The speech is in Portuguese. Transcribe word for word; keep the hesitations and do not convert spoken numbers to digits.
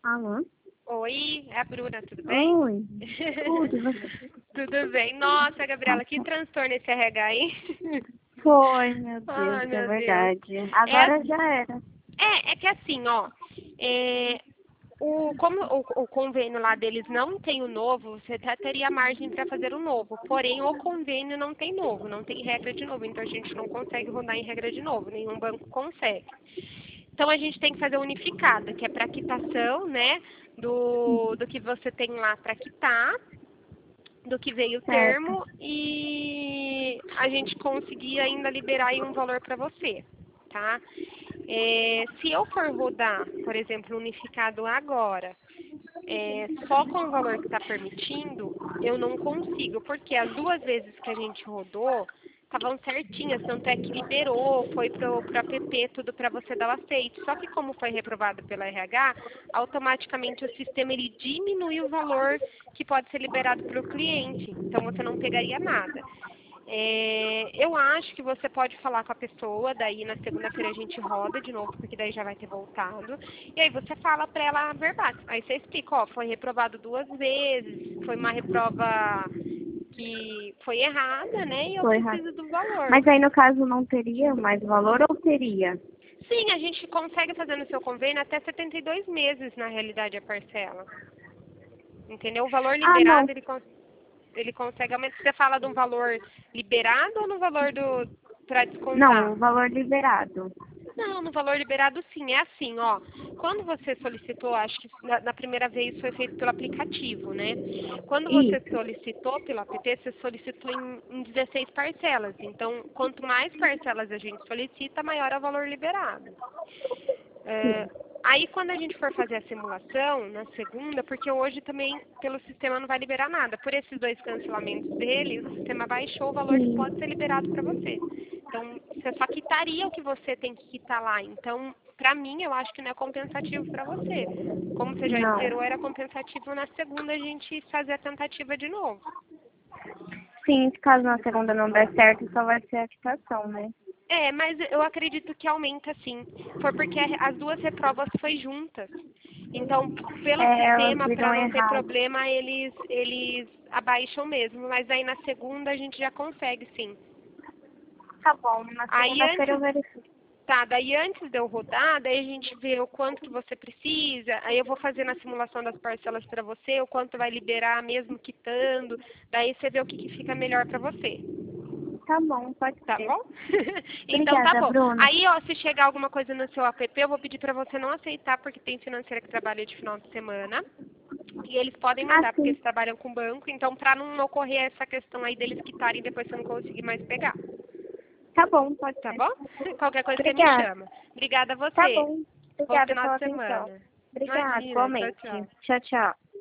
Alô? Oi, é a Bruna, tudo bem? Oi. Tudo, e você? Tudo bem. Nossa, Gabriela, que transtorno esse R H, hein? Foi, meu Deus, Ai, é meu Deus. verdade. É, Agora já era. é, é que assim, ó, é, o, como o, o convênio lá deles não tem o novo, você até teria margem para fazer o novo. Porém, o convênio não tem novo, não tem regra de novo. Então, a gente não consegue rodar em regra de novo, nenhum banco consegue. Então, a gente tem que fazer unificada, que é para quitação, né, do, do que você tem lá para quitar, do que veio o Certo. termo, e a gente conseguir ainda liberar aí um valor para você, tá? É, se eu for rodar, por exemplo, unificado agora, é, só com o valor que está permitindo, eu não consigo, porque as duas vezes que a gente rodou, estavam certinhas, tanto é que liberou, foi para o app, tudo para você dar o aceite. Só que como foi reprovado pela R H, automaticamente o sistema ele diminui o valor que pode ser liberado para o cliente. Então você não pegaria nada. É, eu acho que você pode falar com a pessoa, daí na segunda-feira a gente roda de novo, porque daí já vai ter voltado. E aí você fala para ela a verdade. Aí você explica, ó, foi reprovado duas vezes, foi uma reprova que foi errada, né? E eu Foi errado. preciso do valor. Mas aí, no caso, não teria mais valor ou teria? Sim, a gente consegue fazer no seu convênio até setenta e dois meses, na realidade, a parcela. Entendeu? O valor Ah, não. liberado, ele, cons ele consegue aumentar. Você fala de um valor liberado ou no valor do para Não, descontar? o valor liberado. Não, no valor liberado sim, é assim, ó. Quando você solicitou, acho que na, na primeira vez foi feito pelo aplicativo, né? Quando você Isso. solicitou pelo app, você solicitou em, em dezesseis parcelas. Então, quanto mais parcelas a gente solicita, maior é o valor liberado. É, aí quando a gente for fazer a simulação, na segunda, porque hoje também pelo sistema não vai liberar nada. Por esses dois cancelamentos dele, o sistema baixou o valor que pode Sim. ser liberado para você. Então, você só quitaria o que você tem que quitar lá. Então, para mim, eu acho que não é compensativo para você. Como você já Não. esperou, era compensativo na segunda a gente fazer a tentativa de novo. Sim, caso na segunda não der certo, só vai ser a quitação, né? É, mas eu acredito que aumenta sim. Foi porque as duas reprovas foi juntas. Então, pelo É, elas sistema, para viram não ter errado. problema, eles, eles abaixam mesmo. Mas aí na segunda a gente já consegue sim. Tá bom, na Aí segunda-feira eu antes, verifico. tá, daí antes de eu rodar, daí a gente vê o quanto que você precisa. Aí eu vou fazer na simulação das parcelas para você, o quanto vai liberar mesmo quitando. Daí você vê o que, que fica melhor para você. Tá bom, pode Tá ser. bom? Então tá Obrigada, bom. Bruna. Aí, ó, se chegar alguma coisa no seu app, eu vou pedir pra você não aceitar, porque tem financeira que trabalha de final de semana. E eles podem Ah, mandar, porque sim. eles trabalham com banco. Então, pra não ocorrer essa questão aí deles quitarem e depois você não conseguir mais pegar. Tá bom, pode Tá ser. bom? Qualquer coisa você me Obrigada. chama. Obrigada a Tá você. bom. Bom Obrigada final pela de atenção. semana. Obrigada, Imagina. Tchau, igualmente. tchau. Tchau, tchau.